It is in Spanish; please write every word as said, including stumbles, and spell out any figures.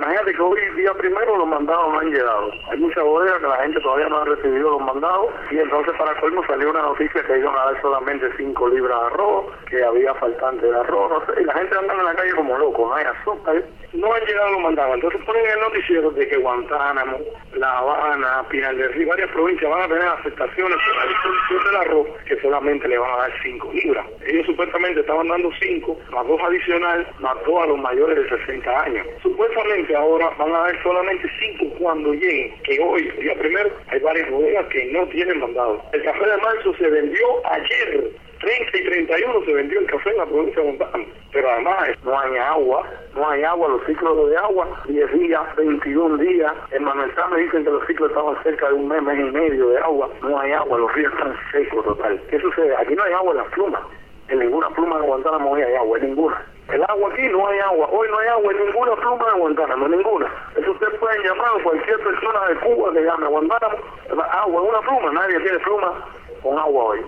imagínate que hoy día primero los mandados no han llegado. Hay mucha bodega que la gente todavía no ha recibido los mandados y entonces para colmo salió una noticia que iban a dar solamente cinco libras de arroz, que había faltante de arroz, no sé, y la gente anda en la calle como loco, no hay azúcar. No han llegado los mandados. Entonces ponen en el noticiero de que Guantánamo, La Habana, Pinar del Río, varias provincias van a tener afectaciones por la distribución del arroz, que solamente le van a dar cinco libras. Ellos supuestamente estaban dando cinco, más dos adicional, más dos a los mayores de sesenta años. Supuestamente ahora van a dar solamente cinco cuando lleguen, que hoy, día primero, hay varias bodegas que no tienen mandado. El café de marzo se vendió ayer. treinta y treinta y uno se vendió el café en la provincia de Montana, pero además no hay agua, no hay agua, los ciclos de agua, diez días, veintiún días, en Manizales me dicen que los ciclos estaban cerca de un mes, mes y medio de agua, no hay agua, los ríos están secos total. ¿Qué sucede? Aquí no hay agua en las plumas, en ninguna pluma de Guantánamo hoy hay agua, en ninguna. El agua aquí no hay agua, hoy no hay agua en ninguna pluma de Guantánamo, ninguna. Eso ustedes pueden llamar a cualquier persona de Cuba que llame a Guantánamo, agua en una pluma, nadie tiene pluma con agua hoy.